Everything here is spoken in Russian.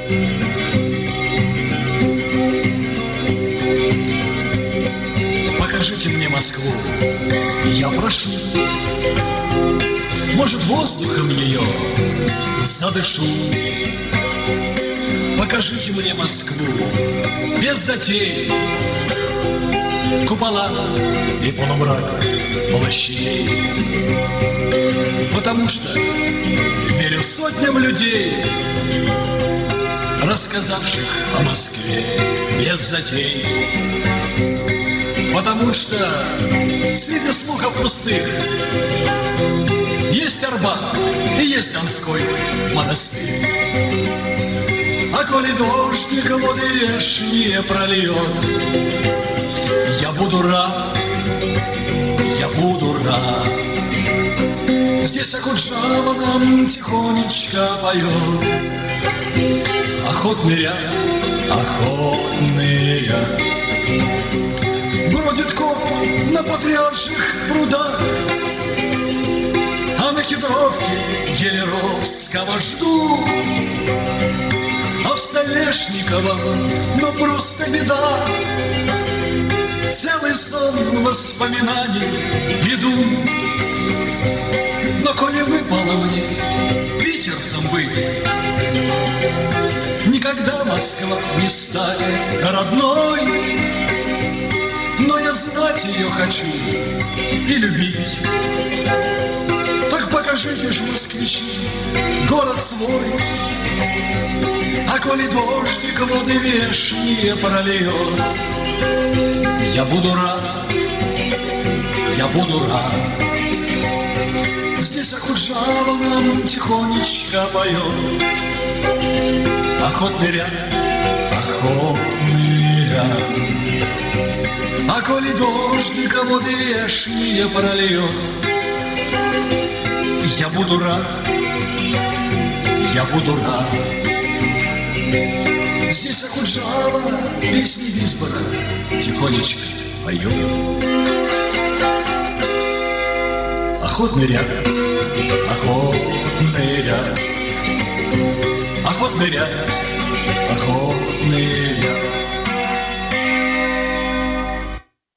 Покажите мне Москву, я прошу. Может, воздухом ее задышу. Покажите мне Москву без затей, купола и полумрак площадей. Потому что верю сотням людей, рассказавших о Москве без затей. Потому что среди слухов пустых есть Арбат и есть Донской монастырь. А коли дождик воды вешние прольет, я буду рад, я буду рад. Здесь Акуджава нам тихонечко поет. Охотный ряд, охотный ряд. Бродит коп на патриарших прудах, а на хитровке Гелеровского жду. А в Столешниково, ну просто беда. Целый сон воспоминаний веду. Но коли выпало мне питерцем быть, никогда Москва не станет родной. Но я знать ее хочу и любить. Так покажите ж, москвичи, город свой. А коли дождик воды вешние прольет, я буду рад, я буду рад. Здесь Акуджава нам тихонечко поет. Охотный ряд, охотный ряд. А коли дождик воды вешние прольет, я буду рад, я буду рад. Здесь Акуджава песни Висбора тихонечко поет. Охотный ряд, охотный ряд, охотный ряд.